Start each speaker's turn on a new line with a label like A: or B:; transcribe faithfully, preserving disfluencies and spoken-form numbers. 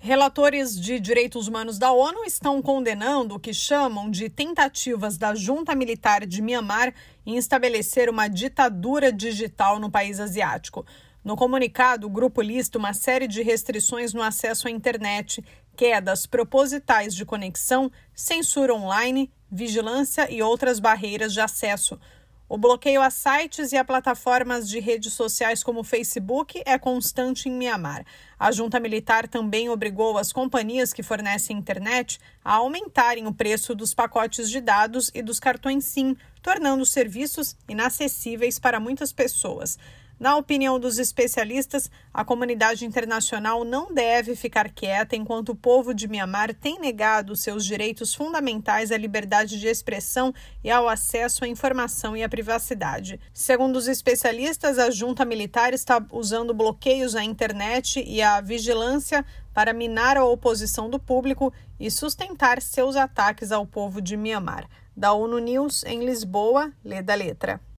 A: Relatores de direitos humanos da ONU estão condenando o que chamam de tentativas da junta militar de Mianmar em estabelecer uma ditadura digital no país asiático. No comunicado, o grupo lista uma série de restrições no acesso à internet, quedas propositais de conexão, censura online, vigilância e outras barreiras de acesso. O bloqueio a sites e a plataformas de redes sociais como o Facebook é constante em Mianmar. A junta militar também obrigou as companhias que fornecem internet a aumentarem o preço dos pacotes de dados e dos cartões SIM, tornando os serviços inacessíveis para muitas pessoas. Na opinião dos especialistas, a comunidade internacional não deve ficar quieta enquanto o povo de Mianmar tem negado seus direitos fundamentais à liberdade de expressão e ao acesso à informação e à privacidade. Segundo os especialistas, a junta militar está usando bloqueios à internet e à vigilância para minar a oposição do público e sustentar seus ataques ao povo de Mianmar. Da ONU News, em Lisboa, lê da letra.